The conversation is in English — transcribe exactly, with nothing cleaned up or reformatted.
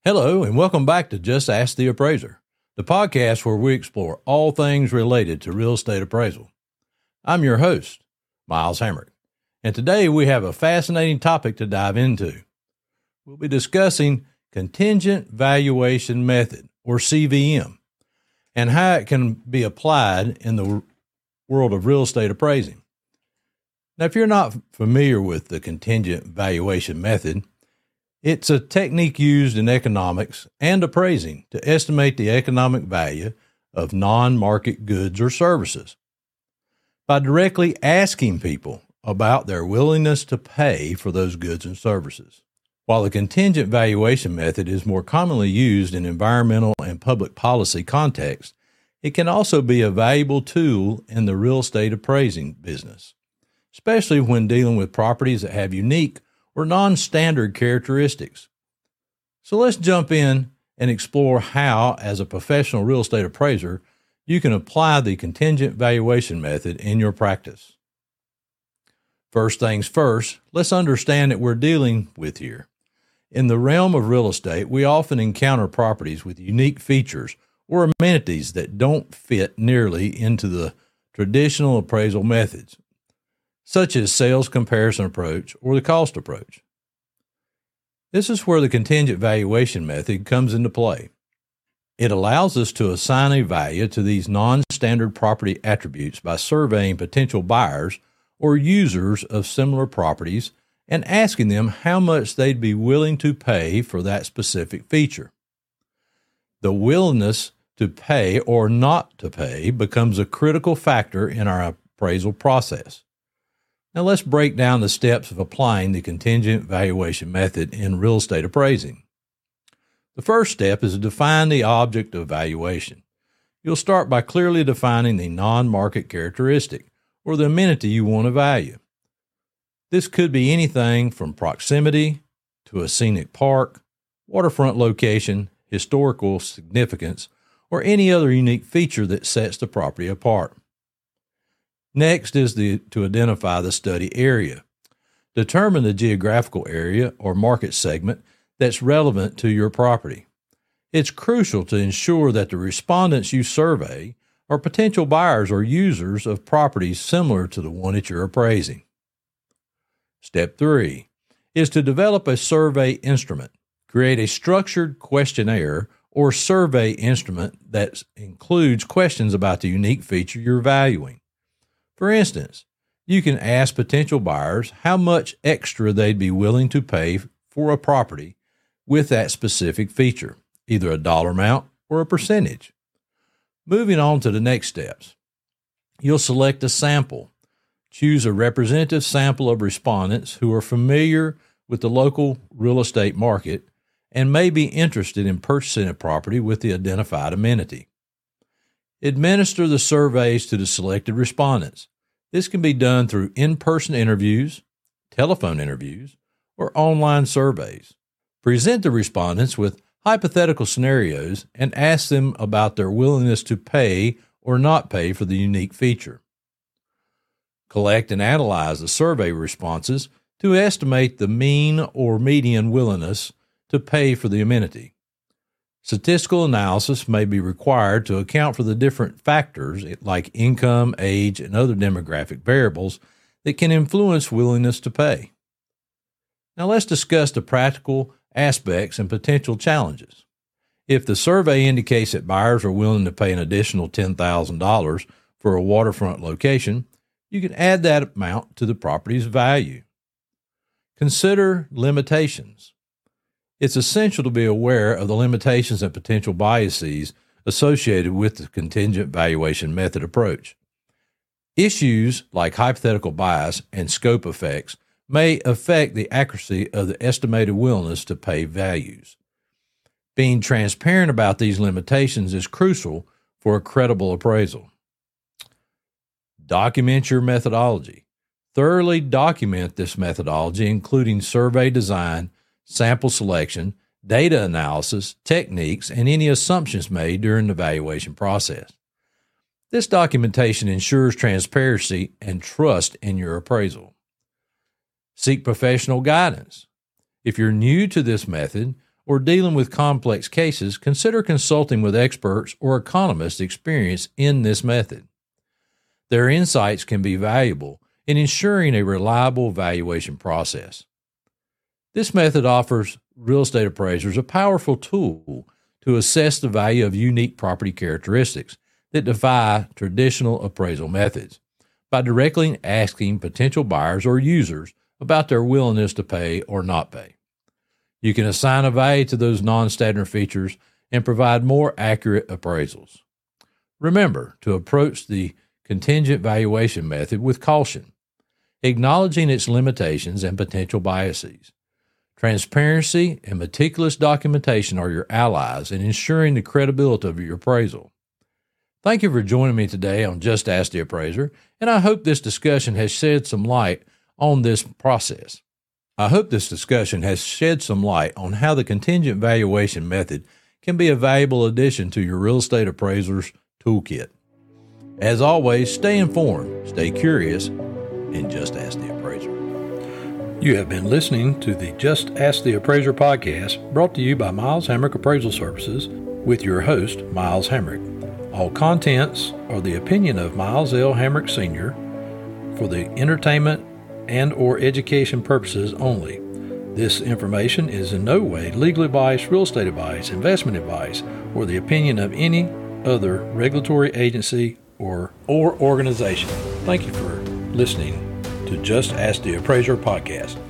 Hello, and welcome back to Just Ask the Appraiser, the podcast where we explore all things related to real estate appraisal. I'm your host, Miles Hamrick, and today we have a fascinating topic to dive into. We'll be discussing contingent valuation method, or C V M, and how it can be applied in the world of real estate appraising. Now, if you're not familiar with the contingent valuation method, it's a technique used in economics and appraising to estimate the economic value of non-market goods or services by directly asking people about their willingness to pay for those goods and services. While the contingent valuation method is more commonly used in environmental and public policy contexts, it can also be a valuable tool in the real estate appraising business, especially when dealing with properties that have unique or non-standard characteristics. So let's jump in and explore how, as a professional real estate appraiser, you can apply the contingent valuation method in your practice. First things first, let's understand what we're dealing with here. In the realm of real estate, we often encounter properties with unique features or amenities that don't fit nearly into the traditional appraisal methods, such as sales comparison approach or the cost approach. This is where the contingent valuation method comes into play. It allows us to assign a value to these non-standard property attributes by surveying potential buyers or users of similar properties and asking them how much they'd be willing to pay for that specific feature. The willingness to pay or not to pay becomes a critical factor in our appraisal process. Now let's break down the steps of applying the contingent valuation method in real estate appraising. The first step is to define the object of valuation. You'll start by clearly defining the non-market characteristic or the amenity you want to value. This could be anything from proximity to a scenic park, waterfront location, historical significance, or any other unique feature that sets the property apart. Next is the, to identify the study area. Determine the geographical area or market segment that's relevant to your property. It's crucial to ensure that the respondents you survey are potential buyers or users of properties similar to the one that you're appraising. Step three is to develop a survey instrument. Create a structured questionnaire or survey instrument that includes questions about the unique feature you're valuing. For instance, you can ask potential buyers how much extra they'd be willing to pay for a property with that specific feature, either a dollar amount or a percentage. Moving on to the next steps. You'll select a sample. Choose a representative sample of respondents who are familiar with the local real estate market and may be interested in purchasing a property with the identified amenity. Administer the surveys to the selected respondents. This can be done through in-person interviews, telephone interviews, or online surveys. Present the respondents with hypothetical scenarios and ask them about their willingness to pay or not pay for the unique feature. Collect and analyze the survey responses to estimate the mean or median willingness to pay for the amenity. Statistical analysis may be required to account for the different factors like income, age, and other demographic variables that can influence willingness to pay. Now let's discuss the practical aspects and potential challenges. If the survey indicates that buyers are willing to pay an additional ten thousand dollars for a waterfront location, you can add that amount to the property's value. Consider limitations. It's essential to be aware of the limitations and potential biases associated with the contingent valuation method approach. Issues like hypothetical bias and scope effects may affect the accuracy of the estimated willingness to pay values. Being transparent about these limitations is crucial for a credible appraisal. Document your methodology. Thoroughly document this methodology, including survey design, sample selection, data analysis, techniques, and any assumptions made during the valuation process. This documentation ensures transparency and trust in your appraisal. Seek professional guidance. If you're new to this method or dealing with complex cases, consider consulting with experts or economists experienced in this method. Their insights can be valuable in ensuring a reliable valuation process. This method offers real estate appraisers a powerful tool to assess the value of unique property characteristics that defy traditional appraisal methods by directly asking potential buyers or users about their willingness to pay or not pay. You can assign a value to those non-standard features and provide more accurate appraisals. Remember to approach the contingent valuation method with caution, acknowledging its limitations and potential biases. Transparency and meticulous documentation are your allies in ensuring the credibility of your appraisal. Thank you for joining me today on Just Ask the Appraiser, and I hope this discussion has shed some light on this process. I hope this discussion has shed some light on how the contingent valuation method can be a valuable addition to your real estate appraiser's toolkit. As always, stay informed, stay curious, and just ask the appraiser. You have been listening to the Just Ask the Appraiser podcast, brought to you by Miles Hamrick Appraisal Services with your host, Miles Hamrick. All contents are the opinion of Miles L. Hamrick Senior for the entertainment and or education purposes only. This information is in no way legal advice, real estate advice, investment advice, or the opinion of any other regulatory agency or, or organization. Thank you for listening to Just Ask the Appraiser podcast.